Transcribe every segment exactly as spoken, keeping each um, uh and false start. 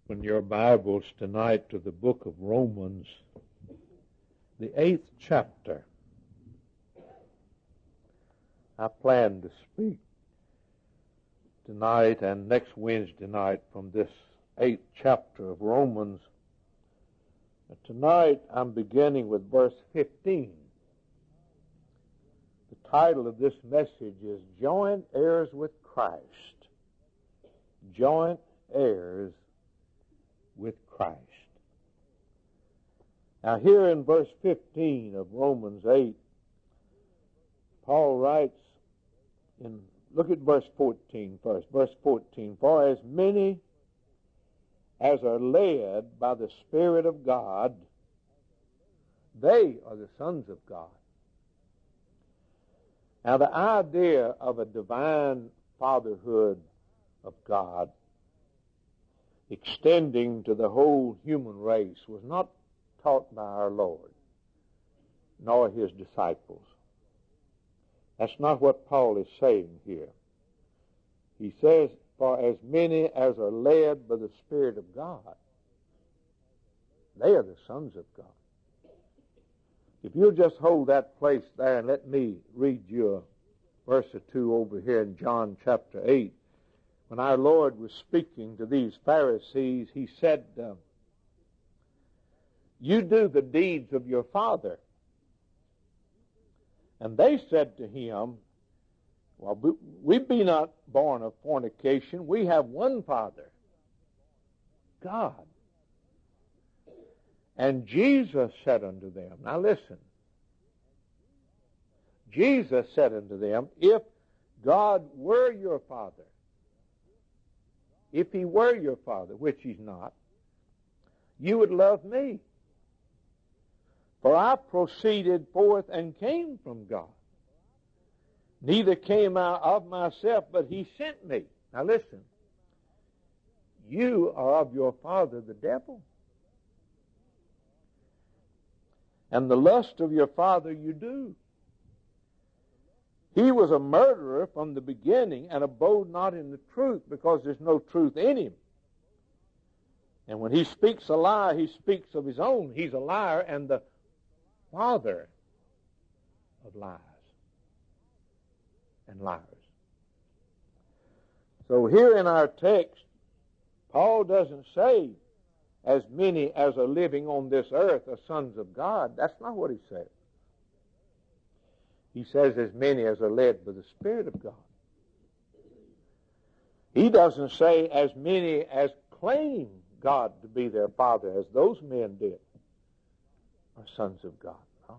Open your Bibles tonight to the book of Romans, the eighth chapter. I plan to speak tonight and next Wednesday night from this eighth chapter of Romans. Tonight I'm beginning with verse fifteen. The title of this message is Joint Heirs with Christ. Joint Heirs with Christ. Now here in verse fifteen of Romans eight, Paul writes in, look at verse fourteen first, verse fourteen, for as many as are led by the Spirit of God, they are the sons of God. Now the idea of a divine fatherhood of God extending to the whole human race was not taught by our Lord, nor his disciples. That's not what Paul is saying here. He says, for as many as are led by the Spirit of God, they are the sons of God. If you'll just hold that place there and let me read you a verse or two over here in John chapter eight. When our Lord was speaking to these Pharisees, he said, uh, you do the deeds of your father. And they said to him, well, we be not born of fornication. We have one Father, God. And Jesus said unto them, now listen, Jesus said unto them, if God were your Father, if he were your Father, which he's not, you would love me. For I proceeded forth and came from God. Neither came I of myself, but he sent me. Now listen, you are of your father the devil, and the lust of your father you do. He was a murderer from the beginning and abode not in the truth, because there's no truth in him. And when he speaks a lie, he speaks of his own. He's a liar and the father of lies and liars. So here in our text, Paul doesn't say as many as are living on this earth are sons of God. That's not what he says. He says as many as are led by the Spirit of God. He doesn't say as many as claim God to be their Father, as those men did, are sons of God. No.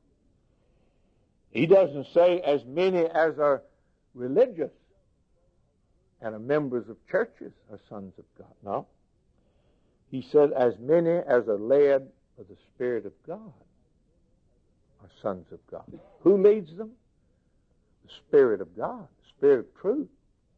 He doesn't say as many as are religious and are members of churches are sons of God. No. He said as many as are led by the Spirit of God are sons of God. Who leads them? The Spirit of God, the Spirit of truth.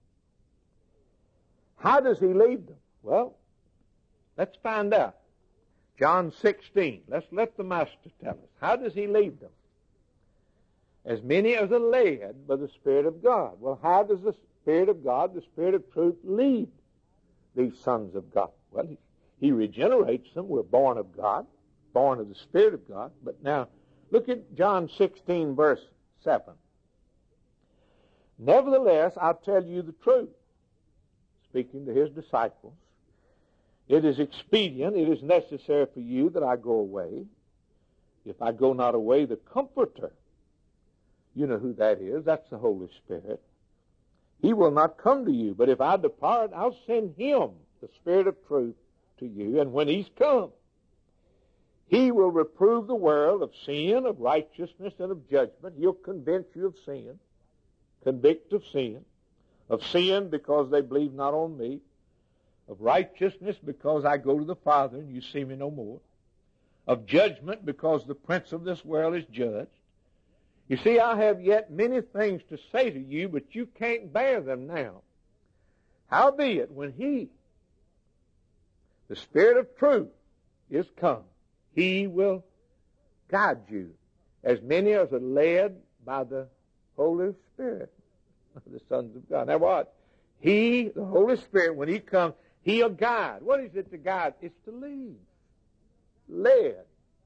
How does he lead them? Well, let's find out. John sixteen. Let's let the Master tell us. How does he lead them? As many as are led by the Spirit of God. Well, how does the Spirit of God, the Spirit of truth, lead these sons of God? Well, he, he regenerates them. We're born of God, born of the Spirit of God. But now, look at John sixteen, verse seven. Nevertheless, I tell you the truth, speaking to his disciples. It is expedient, it is necessary for you that I go away. If I go not away, the Comforter, you know who that is, that's the Holy Spirit, he will not come to you. But if I depart, I'll send him, the Spirit of truth, to you. And when he's come, he will reprove the world of sin, of righteousness, and of judgment. He'll convince you of sin, convict of sin, of sin because they believe not on me, of righteousness because I go to the Father and you see me no more, of judgment because the prince of this world is judged. You see, I have yet many things to say to you, but you can't bear them now. Howbeit, when he, the Spirit of truth, is come, he will guide you, as many as are led by the Holy Spirit, the sons of God. Now what? He, the Holy Spirit, when he comes, He'll guide. What is it to guide? It's to lead. Led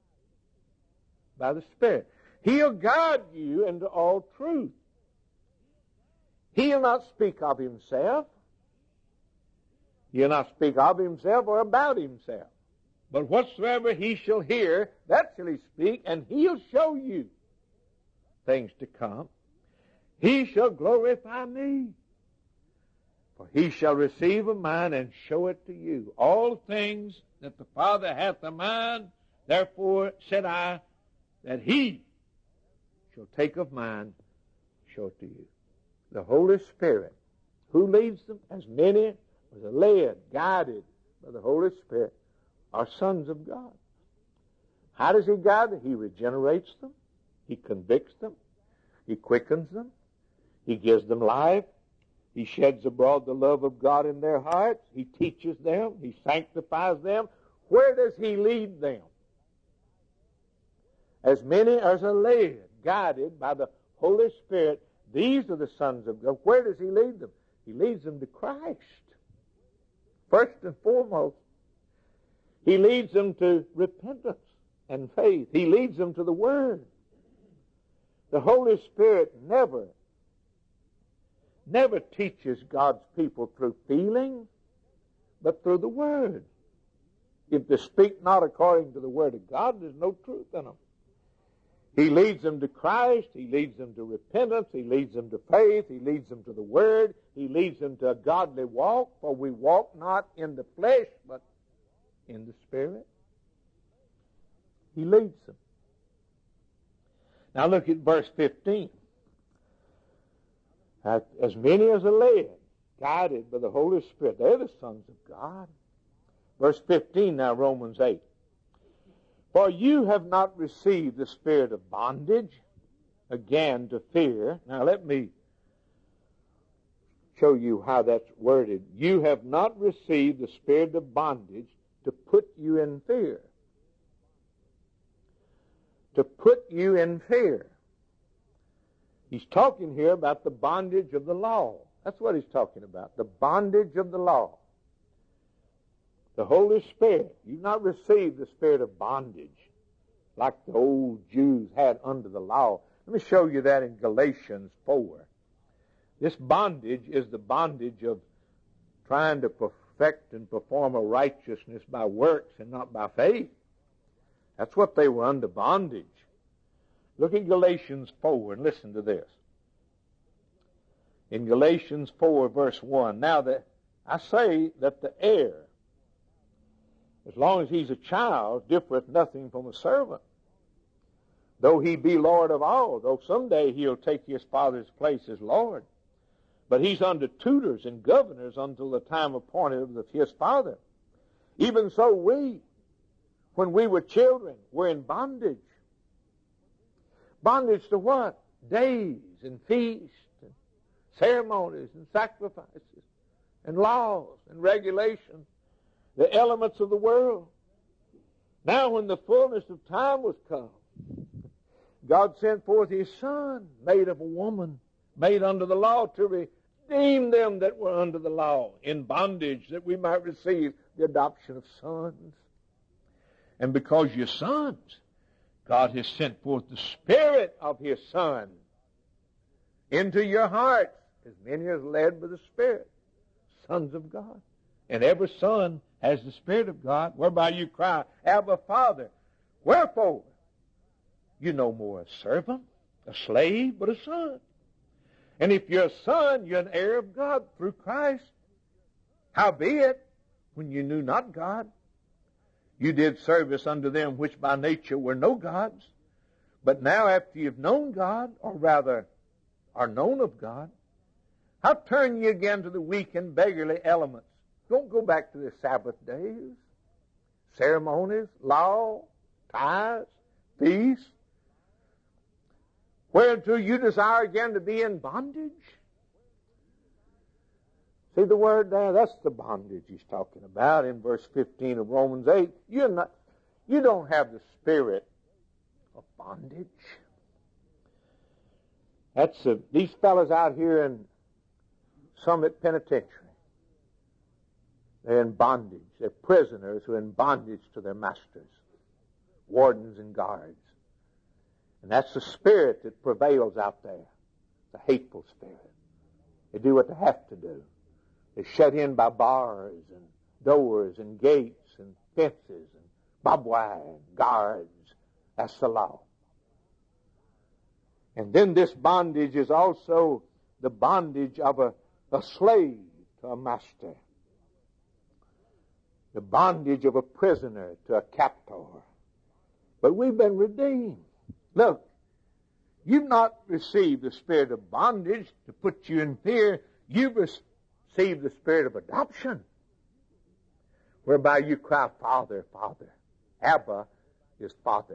by the Spirit. He'll guide you into all truth. He'll not speak of himself. He'll not speak of himself or about himself. But whatsoever he shall hear, that shall he speak, and he'll show you things to come. He shall glorify me. For he shall receive of mine and show it to you. All things that the Father hath a mind, therefore said I, that he shall take of mine, show it to you. The Holy Spirit, who leads them? As many as are led, guided by the Holy Spirit, are sons of God. How does he guide them? He regenerates them. He convicts them. He quickens them. He gives them life. He sheds abroad the love of God in their hearts. He teaches them. He sanctifies them. Where does he lead them? As many as are led, guided by the Holy Spirit, these are the sons of God. Where does he lead them? He leads them to Christ. First and foremost, he leads them to repentance and faith. He leads them to the Word. The Holy Spirit never, never teaches God's people through feeling, but through the Word. If they speak not according to the Word of God, there's no truth in them. He leads them to Christ. He leads them to repentance. He leads them to faith. He leads them to the Word. He leads them to a godly walk, for we walk not in the flesh, but in the Spirit. He leads them. Now look at verse fifteen. As many as are led, guided by the Holy Spirit, they're the sons of God. Verse fifteen now, Romans eight. For you have not received the spirit of bondage, again to fear. Now let me show you how that's worded. You have not received the spirit of bondage to put you in fear. To put you in fear. He's talking here about the bondage of the law. That's what he's talking about, the bondage of the law. The Holy Spirit. You've not received the spirit of bondage like the old Jews had under the law. Let me show you that in Galatians four. This bondage is the bondage of trying to perfect and perform a righteousness by works and not by faith. That's what they were under bondage. Look at Galatians four and listen to this. In Galatians four, verse one, now that I say that the heir, as long as he's a child, differeth nothing from a servant, though he be Lord of all, though someday he'll take his father's place as Lord. But he's under tutors and governors until the time appointed of his father. Even so we, when we were children, were in bondage. Bondage to what? Days and feasts and ceremonies and sacrifices and laws and regulations. The elements of the world. Now when the fullness of time was come, God sent forth his Son, made of a woman, made under the law, to redeem them that were under the law, in bondage, that we might receive the adoption of sons. And because you're sons, God has sent forth the Spirit of his Son into your hearts, as many as led by the Spirit, sons of God. And every son has the Spirit of God, whereby you cry, Abba, Father. Wherefore, you're no more a servant, a slave, but a son. And if you're a son, you're an heir of God through Christ. Howbeit, when you knew not God, you did service unto them which by nature were no gods. But now after you've known God, or rather are known of God, how turn ye again to the weak and beggarly elements? Don't go back to the Sabbath days, ceremonies, law, tithes, feasts, whereunto you desire again to be in bondage. See the word there? That's the bondage he's talking about in verse fifteen of Romans eight. You're not, you don't have the spirit of bondage. That's a, these fellas out here in Summit Penitentiary. They're in bondage. They're prisoners who are in bondage to their masters, wardens and guards. And that's the spirit that prevails out there, the hateful spirit. They do what they have to do. They're shut in by bars and doors and gates and fences and barbed wire and guards. That's the law. And then this bondage is also the bondage of a, a slave to a master. The bondage of a prisoner to a captor. But we've been redeemed. Look, you've not received the spirit of bondage to put you in fear. You've received the spirit of adoption, whereby you cry, Father, Father. Abba is Father.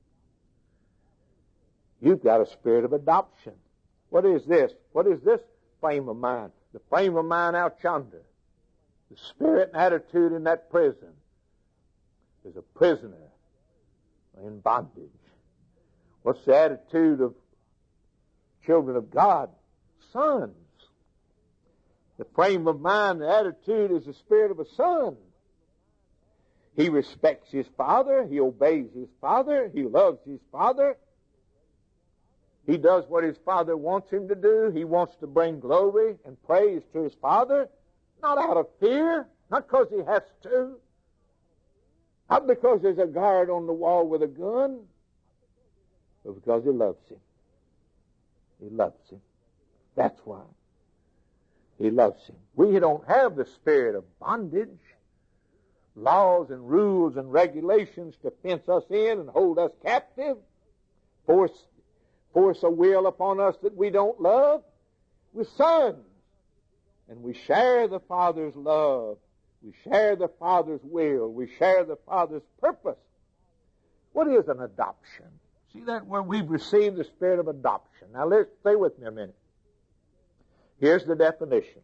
You've got a spirit of adoption. What is this? What is this frame of mind? The frame of mind out yonder. The spirit and attitude in that prison is a prisoner in bondage. What's the attitude of children of God? Sons. The frame of mind, the attitude is the spirit of a son. He respects his father. He obeys his father. He loves his father. He does what his father wants him to do. He wants to bring glory and praise to his father, not out of fear, not because he has to, not because there's a guard on the wall with a gun, but because he loves him. He loves him. That's why. He loves him. We don't have the spirit of bondage, laws and rules and regulations to fence us in and hold us captive, force force a will upon us that we don't love. We're sons, and we share the Father's love. We share the Father's will. We share the Father's purpose. What is an adoption? See that where we've received the spirit of adoption. Now let's stay with me a minute. Here's the definition.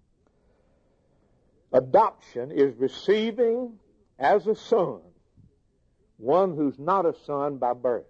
Adoption is receiving as a son one who's not a son by birth.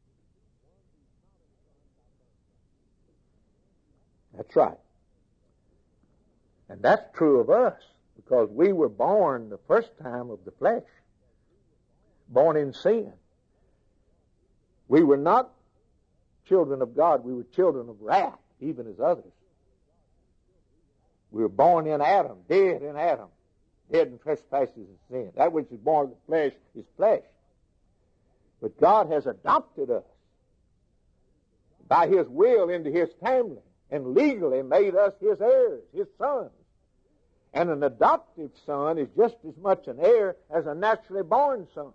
That's right. And that's true of us, because we were born the first time of the flesh, born in sin. We were not children of God. We were children of wrath, even as others. We were born in Adam, dead in Adam, dead in trespasses and sin. That which is born of the flesh is flesh. But God has adopted us by his will into his family, and legally made us his heirs, his sons. And an adoptive son is just as much an heir as a naturally born son.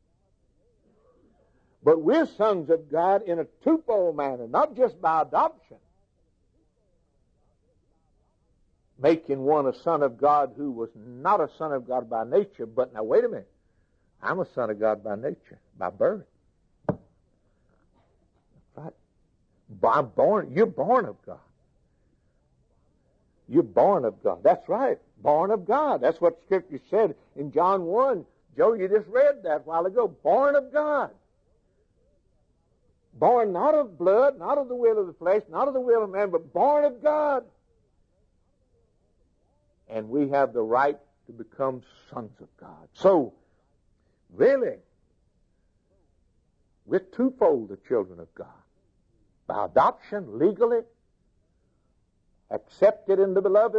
But we're sons of God in a twofold manner, not just by adoption, making one a son of God who was not a son of God by nature, but now wait a minute, I'm a son of God by nature, by birth. Right? I'm born, you're born of God. You're born of God. That's right. Born of God. That's what Scripture said in John one. Joe, you just read that a while ago. Born of God. Born not of blood, not of the will of the flesh, not of the will of man, but born of God. And we have the right to become sons of God. So, really, we're twofold the children of God. By adoption, legally, accepted in the beloved,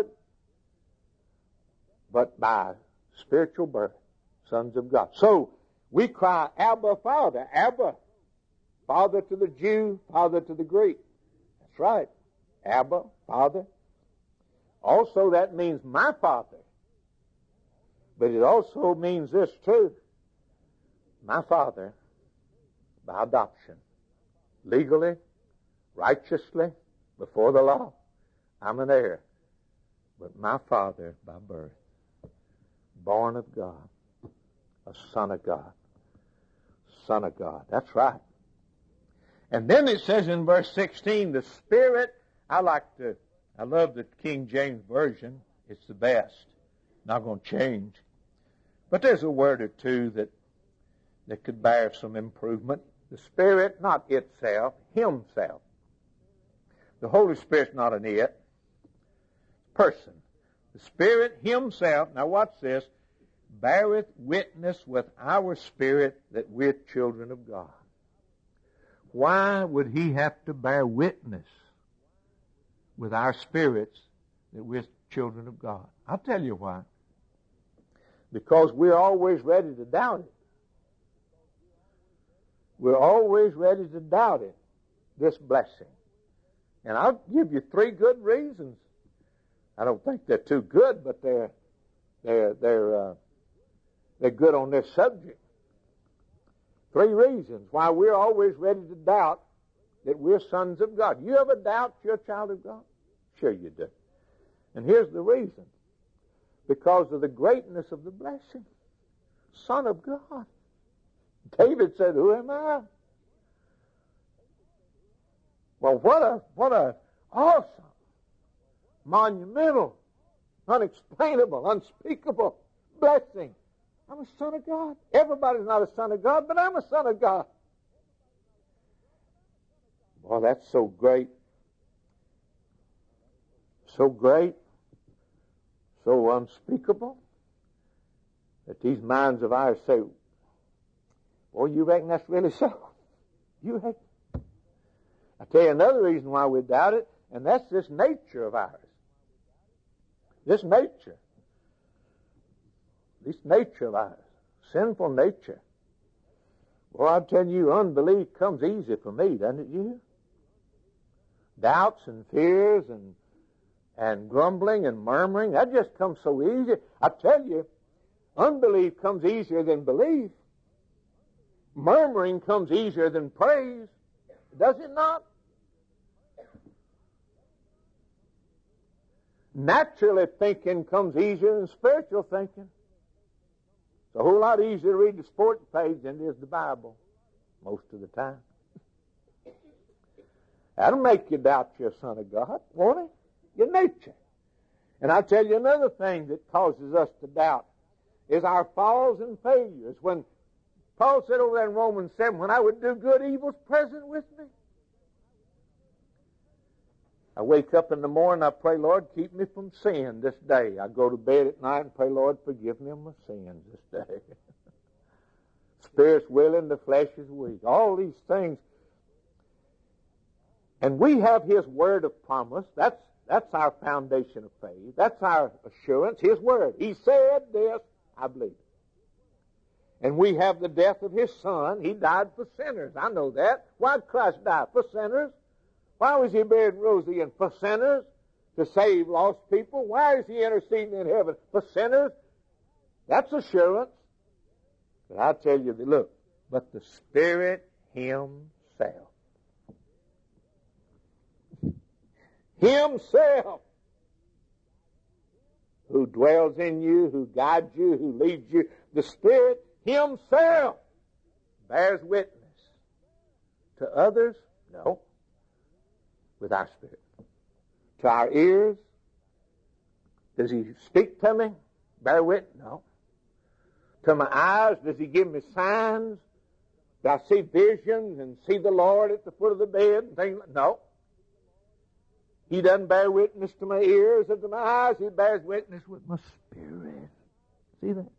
but by spiritual birth, sons of God. So, we cry, Abba, Father. Abba, Father to the Jew, Father to the Greek. That's right. Abba, Father. Also, that means my Father. But it also means this too. My Father, by adoption, legally, righteously, before the law. I'm an heir, but my father by birth, born of God, a son of God, son of God. That's right. And then it says in verse sixteen, the Spirit, I like to, I love the King James Version. It's the best. Not going to change. But there's a word or two that, that could bear some improvement. The Spirit, not itself, himself. The Holy Spirit's not an it. Person. The Spirit himself, now watch this, beareth witness with our spirit that we're children of God. Why would he have to bear witness with our spirits that we're children of God? I'll tell you why. Because we're always ready to doubt it. We're always ready to doubt it, this blessing. And I'll give you three good reasons. I don't think they're too good, but they're they're they're uh, they're good on this subject. Three reasons why we're always ready to doubt that we're sons of God. You ever doubt you're a child of God? Sure you do. And here's the reason. Because of the greatness of the blessing. Son of God. David said, who am I? Well, what a, what a awesome, monumental, unexplainable, unspeakable blessing. I'm a son of God. Everybody's not a son of God, but I'm a son of God. Well, that's so great. So great. So unspeakable that these minds of ours say, boy, you reckon that's really so? You reckon? I tell you another reason why we doubt it, and that's this nature of ours. This nature. This nature of ours. Sinful nature. Well, I tell you, unbelief comes easy for me, doesn't it, you? Doubts and fears and and grumbling and murmuring, that just comes so easy. I tell you, unbelief comes easier than belief. Murmuring comes easier than praise. Does it not? Naturally thinking comes easier than spiritual thinking. It's a whole lot easier to read the sports page than it is the Bible, most of the time. That'll make you doubt you're a son of God, won't it? Your nature. And I'll tell you another thing that causes us to doubt is our falls and failures. When Paul said over there in Romans seven, when I would do good, evil's present with me. I wake up in the morning, I pray, Lord, keep me from sin this day. I go to bed at night and pray, Lord, forgive me of my sins this day. Spirit's willing, the flesh is weak. All these things. And we have His word of promise. That's That's our foundation of faith. That's our assurance, His word. He said this, I believe it. And we have the death of His Son. He died for sinners. I know that. Why did Christ die? For sinners. Why was He buried and rose again? For sinners. To save lost people. Why is He interceding in heaven? For sinners. That's assurance. But I tell you, look, but the Spirit Himself. Himself, who dwells in you, who guides you, who leads you, the Spirit Himself bears witness. To others, no, with our spirit. To our ears, does He speak to me? Bear witness? No. To my eyes, does He give me signs? Do I see visions and see the Lord at the foot of the bed and things like that? No. He doesn't bear witness to my ears or to my eyes. He bears witness with my spirit. See that?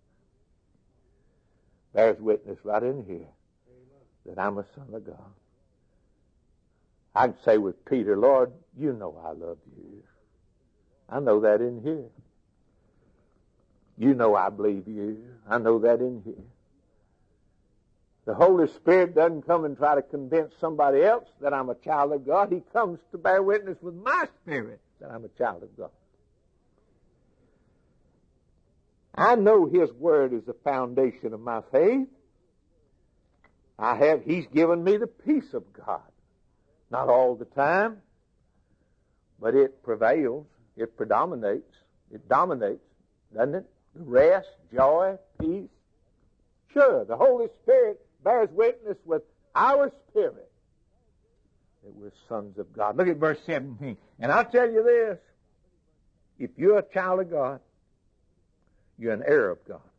Bears witness right in here that I'm a son of God. I'd say with Peter, Lord, you know I love you. I know that in here. You know I believe you. I know that in here. The Holy Spirit doesn't come and try to convince somebody else that I'm a child of God. He comes to bear witness with my spirit that I'm a child of God. I know His Word is the foundation of my faith. I have, He's given me the peace of God. Not all the time, but it prevails. It predominates. It dominates, doesn't it? Rest, joy, peace. Sure, the Holy Spirit bears witness with our spirit that we're sons of God. Look at verse seventeen. And I'll tell you this, if you're a child of God, you're an heir of God.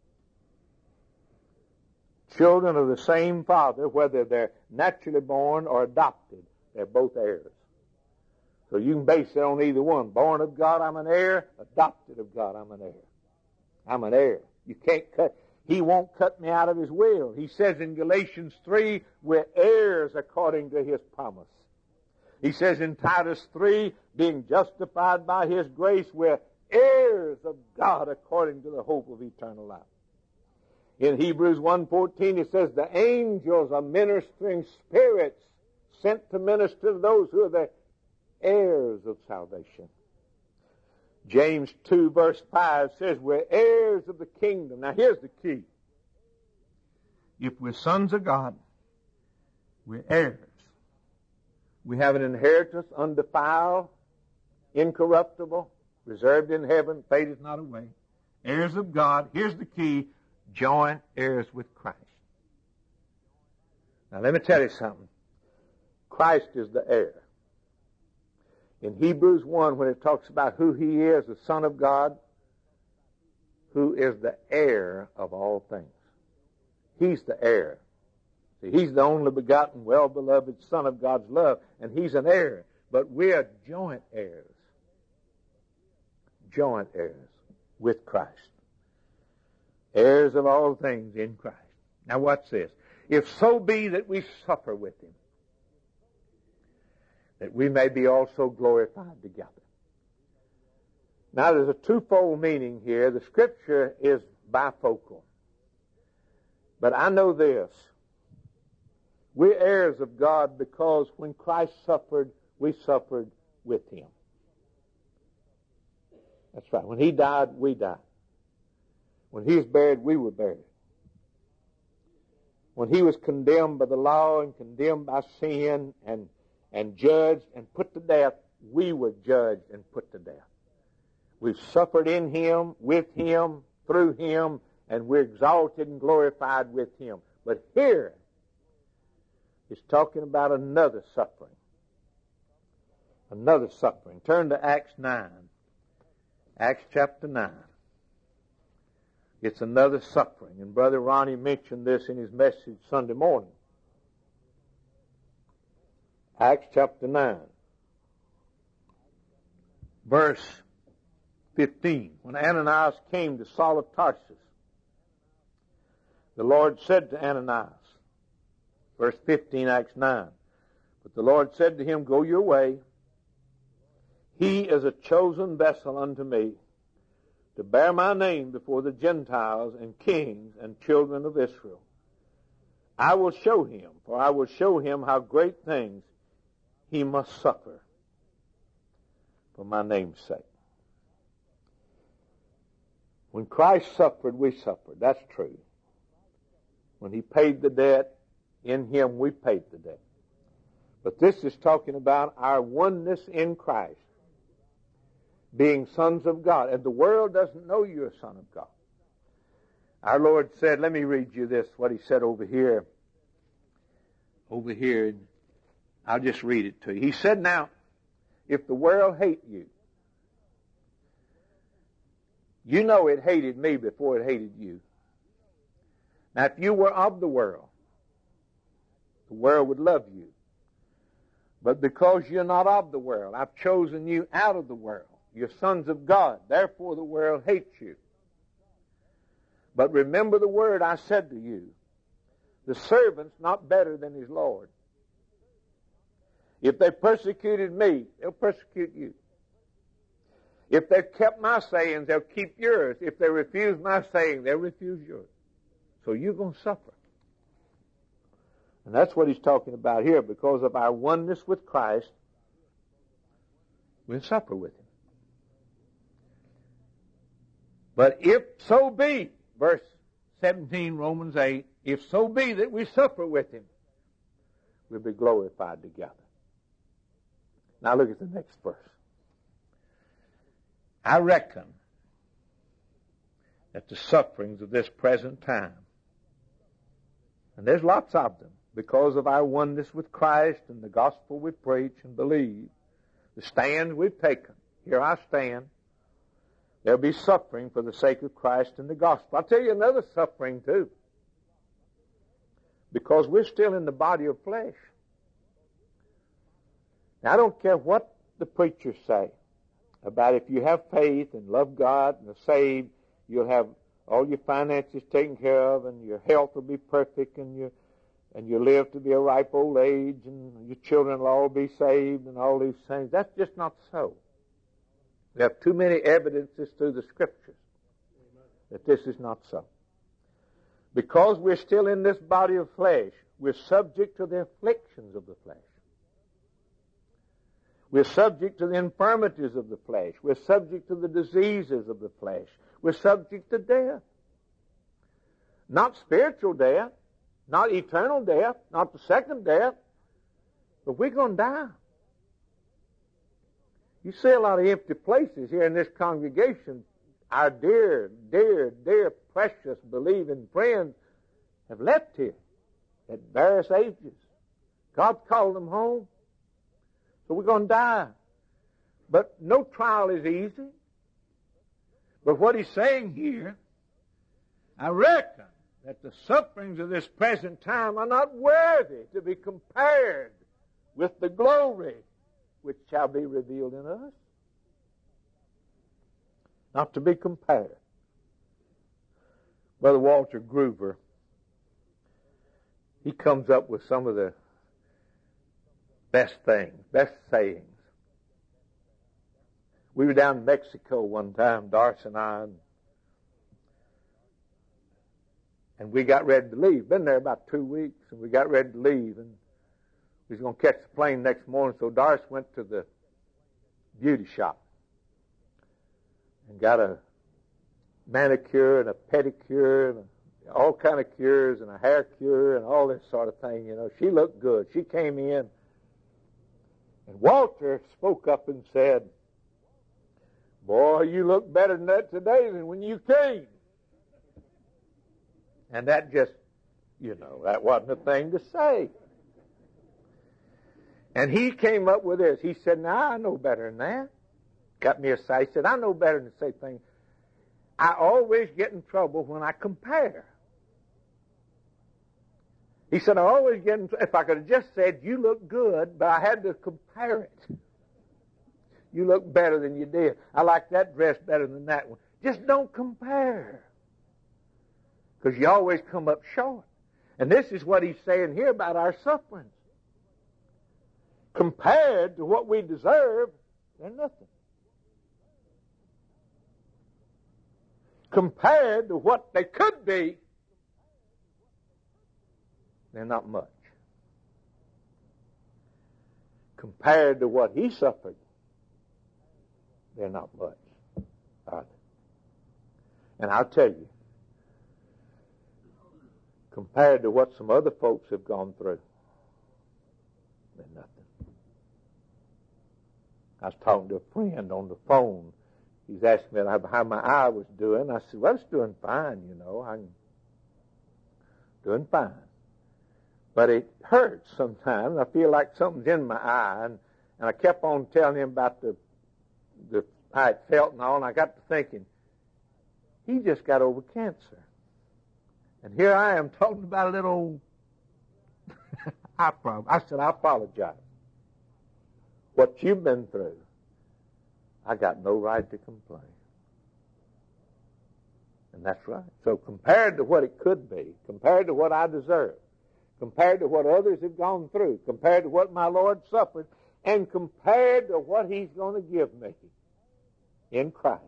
Children of the same Father, whether they're naturally born or adopted, they're both heirs. So you can base it on either one. Born of God, I'm an heir. Adopted of God, I'm an heir. I'm an heir. You can't cut. He won't cut me out of His will. He says in Galatians three, we're heirs according to His promise. He says in Titus three, being justified by His grace, we're heirs of God according to the hope of eternal life. In Hebrews one fourteen, it says the angels are ministering spirits sent to minister to those who are the heirs of salvation. James two verse five says we're heirs of the kingdom. Now here's the key. If we're sons of God, we're heirs. We have an inheritance undefiled, incorruptible, reserved in heaven, fadeth not away. Heirs of God. Here's the key. Joint heirs with Christ. Now let me tell you something. Christ is the heir. In Hebrews one, when it talks about who He is, the Son of God, who is the heir of all things. He's the heir. See, He's the only begotten, well-beloved Son of God's love, and He's an heir. But we're joint heirs. Joint heirs with Christ. Heirs of all things in Christ. Now watch this. If so be that we suffer with Him, that we may be also glorified together. Now there's a twofold meaning here. The Scripture is bifocal. But I know this. We're heirs of God because when Christ suffered, we suffered with Him. That's right. When He died, we died. When He was buried, we were buried. When He was condemned by the law and condemned by sin and and judged and put to death, we were judged and put to death. We've suffered in Him, with Him, through Him, and we're exalted and glorified with Him. But here, it's talking about another suffering. Another suffering. Turn to Acts nine. Acts chapter nine. It's another suffering. And Brother Ronnie mentioned this in his message Sunday morning. Acts chapter nine, verse fifteen. When Ananias came to Saul of Tarsus, the Lord said to Ananias, verse fifteen, Acts nine, but the Lord said to him, go your way. He is a chosen vessel unto me to bear my name before the Gentiles and kings and children of Israel. I will show him, for I will show him how great things he must suffer for my name's sake. When Christ suffered, we suffered. That's true. When He paid the debt, in Him we paid the debt. But this is talking about our oneness in Christ, being sons of God. And the world doesn't know you're a son of God. Our Lord said, let me read you this, what He said over here. Over here, I'll just read it to you. He said, now, if the world hate you, you know it hated me before it hated you. Now, if you were of the world, the world would love you. But because you're not of the world, I've chosen you out of the world. You're sons of God. Therefore, the world hates you. But remember the word I said to you. The servant's not better than his Lord. If they persecuted me, they'll persecute you. If they've kept my sayings, they'll keep yours. If they refuse my saying, they'll refuse yours. So you're going to suffer. And that's what he's talking about here. Because of our oneness with Christ, we'll suffer with Him. But if so be, verse seventeen, Romans eight, if so be that we suffer with Him, we'll be glorified together. Now look at the next verse. I reckon that the sufferings of this present time, and there's lots of them, because of our oneness with Christ and the gospel we preach and believe, the stands we've taken, here I stand, there'll be suffering for the sake of Christ and the gospel. I'll tell you another suffering too, because we're still in the body of flesh. Now, I don't care what the preachers say about if you have faith and love God and are saved, you'll have all your finances taken care of and your health will be perfect and you and you'll live to be a ripe old age and your children will all be saved and all these things. That's just not so. We have too many evidences through the Scriptures that this is not so. Because we're still in this body of flesh, we're subject to the afflictions of the flesh. We're subject to the infirmities of the flesh. We're subject to the diseases of the flesh. We're subject to death. Not spiritual death, not eternal death, not the second death, but we're going to die. You see a lot of empty places here in this congregation. Our dear, dear, dear, precious, believing friends have left here at various ages. God's called them home. So we're going to die. But no trial is easy. But what he's saying here, I reckon that the sufferings of this present time are not worthy to be compared with the glory which shall be revealed in us. Not to be compared. Brother Walter Groover, he comes up with some of the best things, best sayings. We were down in Mexico one time, Darcy and I, and, and we got ready to leave. Been there about two weeks, and we got ready to leave, and we was going to catch the plane next morning, so Darcy went to the beauty shop and got a manicure and a pedicure and a, all kind of cures and a hair cure and all this sort of thing, you know. She looked good. She came in, and Walter spoke up and said, "Boy, you look better than that today than when you came." And that just, you know, that wasn't a thing to say. And he came up with this. He said, "Now, I know better than that." Got me aside. He said, "I know better than to say things. I always get in trouble when I compare." He said, "I always get in trouble. If I could have just said, you look good, but I had to compare it. You look better than you did. I like that dress better than that one. Just don't compare. Because you always come up short." And this is what he's saying here about our sufferings. Compared to what we deserve, they're nothing. Compared to what they could be, they're not much. Compared to what he suffered, they're not much. Are they? And I'll tell you, compared to what some other folks have gone through, they're nothing. I was talking to a friend on the phone. He's asking me how my eye was doing. I said, "Well, it's doing fine, you know. I'm doing fine. But it hurts sometimes. I feel like something's in my eye." And, and I kept on telling him about the, the how it felt and all, and I got to thinking, he just got over cancer. And here I am talking about a little eye problem. I said, "I apologize. What you've been through, I got no right to complain." And that's right. So compared to what it could be, compared to what I deserve, compared to what others have gone through, compared to what my Lord suffered, and compared to what he's going to give me in Christ,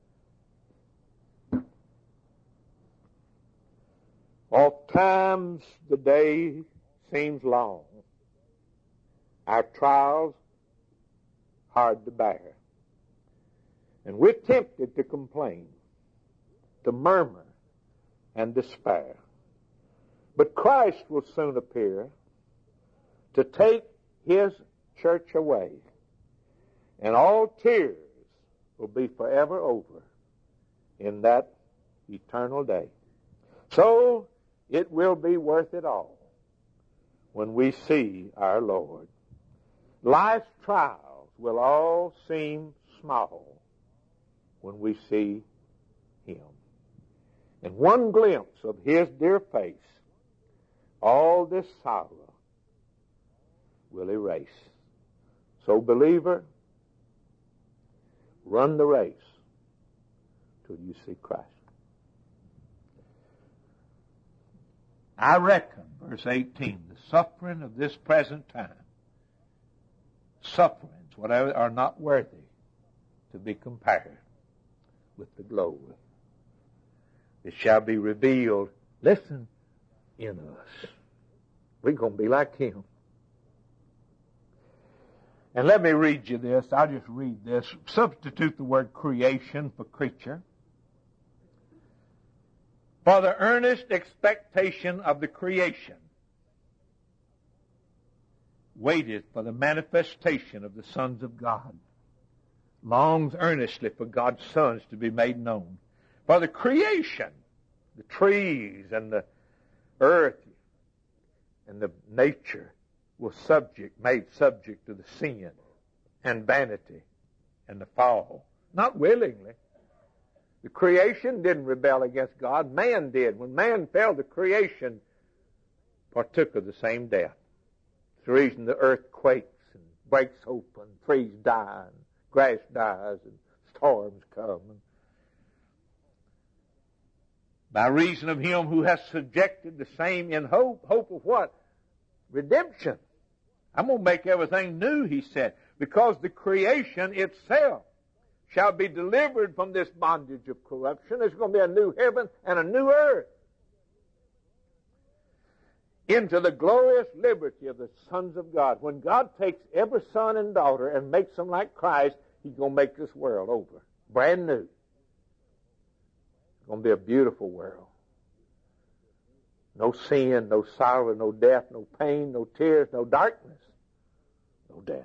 oft times the day seems long, our trials hard to bear. And we're tempted to complain, to murmur, and despair. But Christ will soon appear to take his church away, and all tears will be forever over in that eternal day. So it will be worth it all when we see our Lord. Life's trials will all seem small when we see him. And one glimpse of his dear face, all this sorrow will erase. So, believer, Run the race till you see Christ. I reckon, verse eighteen, the suffering of this present time, sufferings, whatever, are not worthy to be compared with the glory. It shall be revealed, listen, in us. We're going to be like Him. And let me read you this. I'll just read this. Substitute the word creation for creature. For the earnest expectation of the creation waiteth for the manifestation of the sons of God. Longs earnestly for God's sons to be made known. For the creation, the trees and the earth and the nature was subject, made subject to the sin and vanity and the fall. Not willingly. The creation didn't rebel against God. Man did. When man fell, the creation partook of the same death. It's the reason the earth quakes and breaks open, trees die, and grass dies, and storms come. By reason of Him who has subjected the same in hope. Hope of what? Redemption. I'm going to make everything new, He said, because the creation itself shall be delivered from this bondage of corruption. There's going to be a new heaven and a new earth into the glorious liberty of the sons of God. When God takes every son and daughter and makes them like Christ, He's going to make this world over. Brand new. It's going to be a beautiful world. No sin, no sorrow, no death, no pain, no tears, no darkness, no death.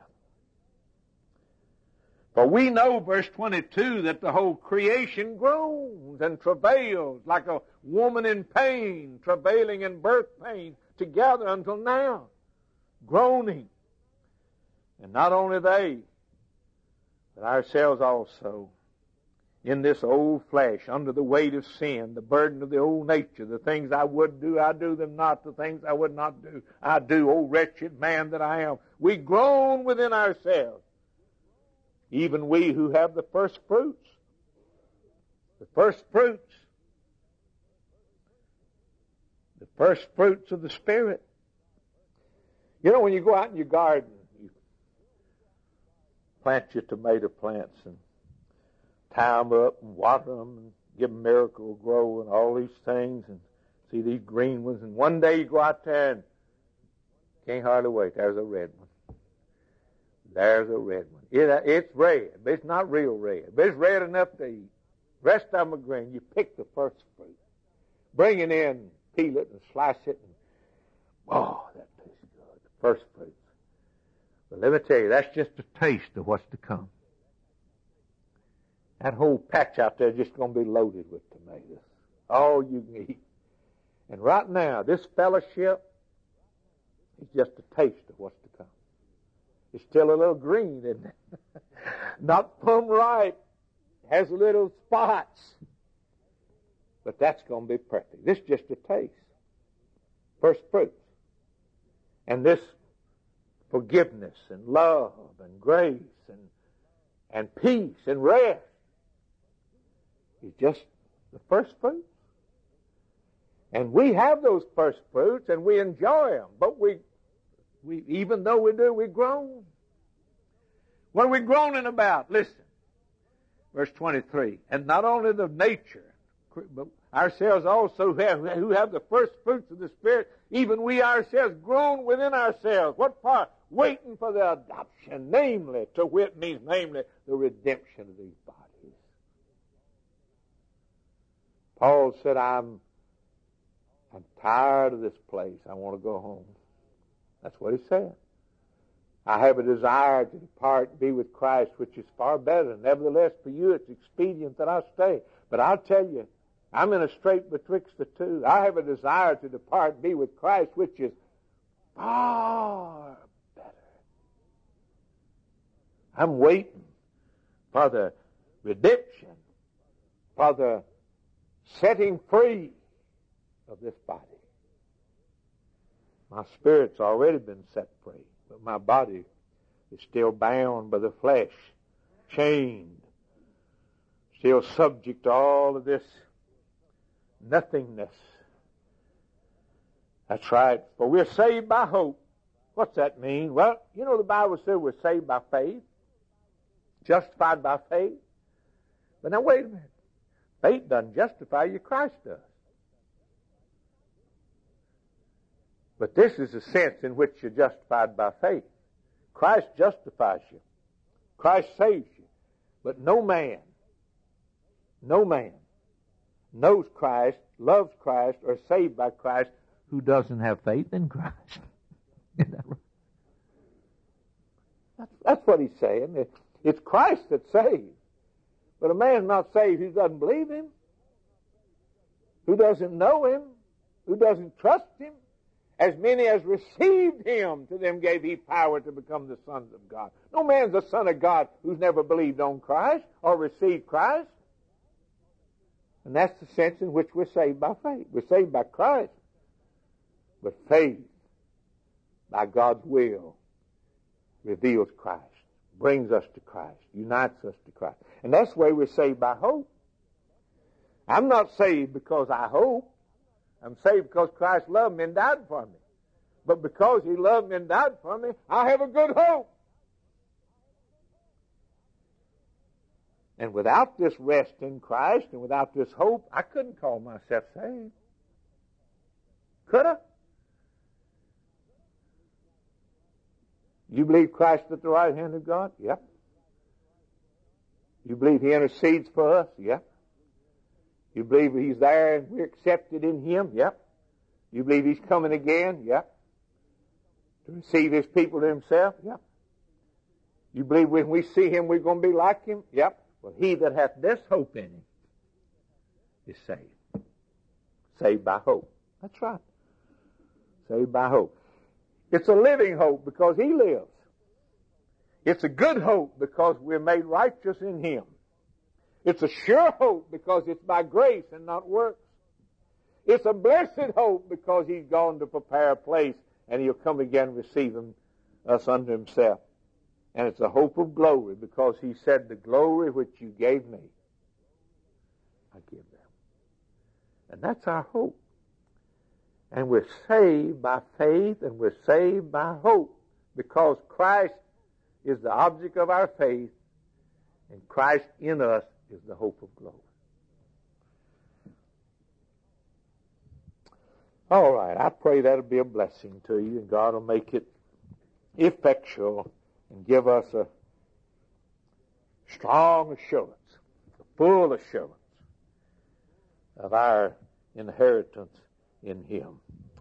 For we know, verse twenty-two, that the whole creation groans and travails like a woman in pain, travailing in birth pain together until now, groaning. And not only they, but ourselves also, in this old flesh, under the weight of sin, the burden of the old nature, the things I would do, I do them not, the things I would not do, I do, O wretched man that I am. We groan within ourselves. Even we who have the first fruits. The first fruits. The first fruits of the Spirit. You know, when you go out in your garden, you plant your tomato plants and tie them up and water them and give them Miracle Grow and all these things and see these green ones. And one day you go out there and can't hardly wait. There's a red one. There's a red one. It, it's red, but it's not real red. But it's red enough to eat. The rest of them are green. You pick the first fruit. Bring it in, peel it, and slice it. And, oh, that tastes good. The first fruit. But let me tell you, that's just a taste of what's to come. That whole patch out there is just going to be loaded with tomatoes. All you can eat. And right now, this fellowship is just a taste of what's to come. It's still a little green, isn't it? Not plumb ripe. Has little spots. But that's going to be perfect. This is just a taste. First fruits. And this forgiveness and love and grace and, and peace and rest is just the first fruits. And we have those first fruits and we enjoy them. But we We, even though we do, we groan. What are we groaning about? Listen. Verse twenty-three. And not only the nature, but ourselves also who have, who have the first fruits of the Spirit, even we ourselves groan within ourselves. What for? Waiting for the adoption, namely, to wit means namely, the redemption of these bodies. Paul said, I'm, I'm tired of this place. I want to go home. That's what he said. I have a desire to depart and be with Christ, which is far better. Nevertheless, for you, it's expedient that I stay. But I'll tell you, I'm in a strait betwixt the two. I have a desire to depart and be with Christ, which is far better. I'm waiting for the redemption, for the setting free of this body. My spirit's already been set free, but my body is still bound by the flesh, chained Still subject to all of this nothingness. That's right. For we're saved by hope. What's that mean? Well, you know the Bible said we're saved by faith. Justified by faith. But now wait a minute. Faith doesn't justify you, Christ does. But this is the sense in which you're justified by faith. Christ justifies you. Christ saves you. But no man, no man knows Christ, loves Christ, or is saved by Christ who doesn't have faith in Christ. Isn't that right? That's, that's what he's saying. It, it's Christ that saves. But a man's not saved who doesn't believe him, who doesn't know him, who doesn't trust him. As many as received him, to them gave he power to become the sons of God. No man's a son of God who's never believed on Christ or received Christ. And that's the sense in which we're saved by faith. We're saved by Christ. But faith, by God's will, reveals Christ, brings us to Christ, unites us to Christ. And that's the way we're saved by hope. I'm not saved because I hope. I'm saved because Christ loved me and died for me. But because he loved me and died for me, I have a good hope. And without this rest in Christ and without this hope, I couldn't call myself saved. Could I? You believe Christ at the right hand of God? Yep. You believe he intercedes for us? Yep. You believe he's there and we're accepted in him? Yep. You believe he's coming again? Yep. To receive his people to himself? Yep. You believe when we see him we're going to be like him? Yep. Well, he that hath this hope in him is saved. Saved by hope. That's right. Saved by hope. It's a living hope because he lives. It's a good hope because we're made righteous in him. It's a sure hope because it's by grace and not works. It's a blessed hope because he's gone to prepare a place and he'll come again receiving us unto himself. And it's a hope of glory because he said, the glory which you gave me, I give them. And that's our hope. And we're saved by faith and we're saved by hope because Christ is the object of our faith and Christ in us is the hope of glory. All right, I pray that'll be a blessing to you, and God will make it effectual and give us a strong assurance, a full assurance of our inheritance in him.